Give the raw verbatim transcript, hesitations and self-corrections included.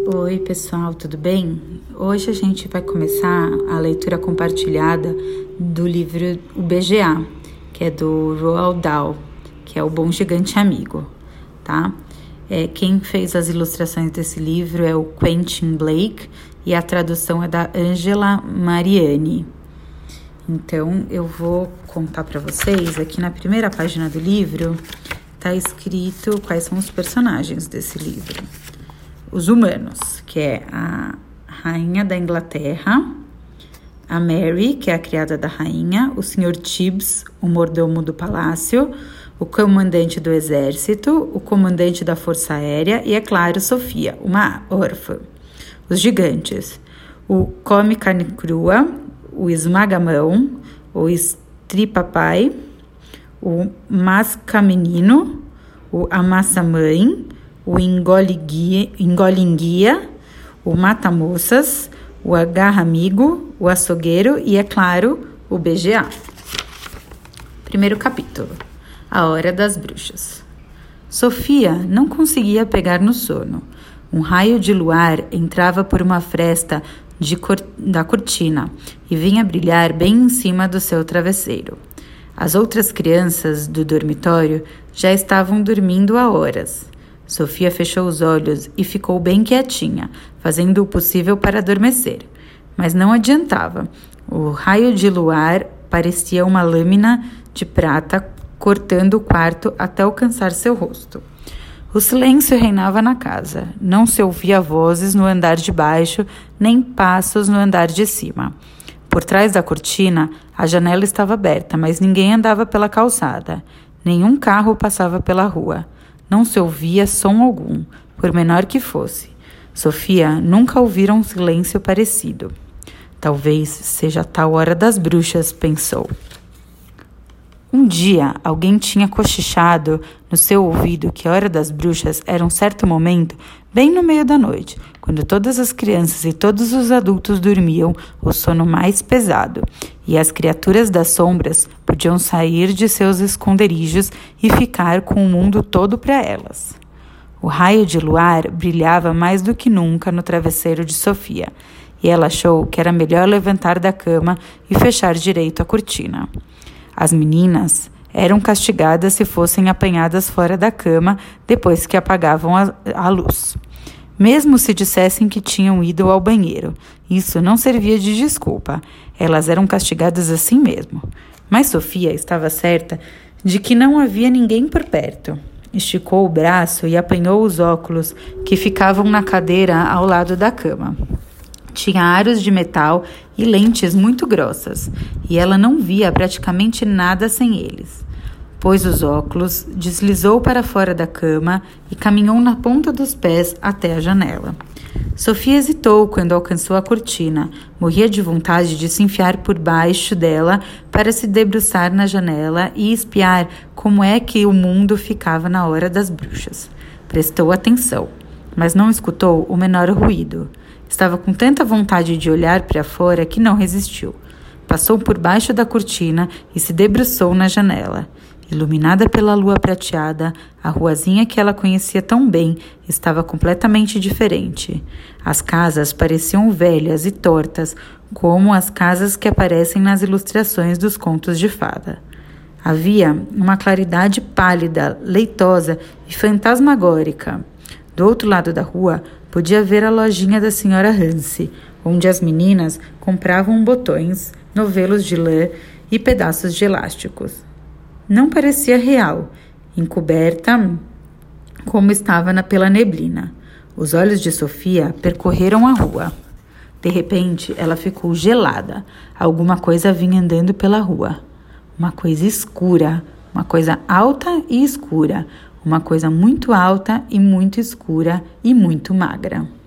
Oi pessoal, tudo bem? Hoje a gente vai começar a leitura compartilhada do livro O B G A, que é do Roald Dahl, que é o Bom Gigante Amigo, tá? É, quem fez as ilustrações desse livro é o Quentin Blake e a tradução é da Angela Mariani. Então eu vou contar para vocês, aqui na primeira página do livro tá escrito quais são os personagens desse livro. Os humanos, que é a rainha da Inglaterra, a Mary, que é a criada da rainha, o senhor Tibbs, o mordomo do palácio, o comandante do exército, o comandante da força aérea e, é claro, Sofia, uma órfã. Os gigantes, o come carne crua, o esmaga-mão, o estripa-pai, o masca-menino, o amassa-mãe, o engole-enguia, o mata-moças, o agarra-amigo, o açougueiro e, é claro, o B G A. Primeiro capítulo. A Hora das Bruxas. Sofia não conseguia pegar no sono. Um raio de luar entrava por uma fresta de cor- da cortina e vinha brilhar bem em cima do seu travesseiro. As outras crianças do dormitório já estavam dormindo há horas. Sofia fechou os olhos e ficou bem quietinha, fazendo o possível para adormecer. Mas não adiantava. O raio de luar parecia uma lâmina de prata cortando o quarto até alcançar seu rosto. O silêncio reinava na casa. Não se ouvia vozes no andar de baixo, nem passos no andar de cima. Por trás da cortina, a janela estava aberta, mas ninguém andava pela calçada. Nenhum carro passava pela rua. Não se ouvia som algum, por menor que fosse. Sofia nunca ouvira um silêncio parecido. Talvez seja a tal hora das bruxas, pensou. Um dia, alguém tinha cochichado no seu ouvido que a hora das bruxas era um certo momento, bem no meio da noite, quando todas as crianças e todos os adultos dormiam o sono mais pesado, e as criaturas das sombras podiam sair de seus esconderijos e ficar com o mundo todo para elas. O raio de luar brilhava mais do que nunca no travesseiro de Sofia, e ela achou que era melhor levantar da cama e fechar direito a cortina. As meninas eram castigadas se fossem apanhadas fora da cama depois que apagavam a, a luz. Mesmo se dissessem que tinham ido ao banheiro, isso não servia de desculpa. Elas eram castigadas assim mesmo. Mas Sofia estava certa de que não havia ninguém por perto. Esticou o braço e apanhou os óculos que ficavam na cadeira ao lado da cama. Tinha aros de metal e lentes muito grossas, e ela não via praticamente nada sem eles. Pôs os óculos, deslizou para fora da cama e caminhou na ponta dos pés até a janela. Sofia hesitou quando alcançou a cortina. Morria de vontade de se enfiar por baixo dela para se debruçar na janela e espiar como é que o mundo ficava na hora das bruxas. Prestou atenção, mas não escutou o menor ruído. Estava com tanta vontade de olhar para fora que não resistiu. Passou por baixo da cortina e se debruçou na janela. Iluminada pela lua prateada, a ruazinha que ela conhecia tão bem estava completamente diferente. As casas pareciam velhas e tortas, como as casas que aparecem nas ilustrações dos contos de fada. Havia uma claridade pálida, leitosa e fantasmagórica. Do outro lado da rua, podia ver a lojinha da senhora Hanse, onde as meninas compravam botões, novelos de lã e pedaços de elásticos. Não parecia real, encoberta como estava na, pela neblina. Os olhos de Sofia percorreram a rua. De repente, ela ficou gelada. Alguma coisa vinha andando pela rua. Uma coisa escura, uma coisa alta e escura. Uma coisa muito alta e muito escura e muito magra.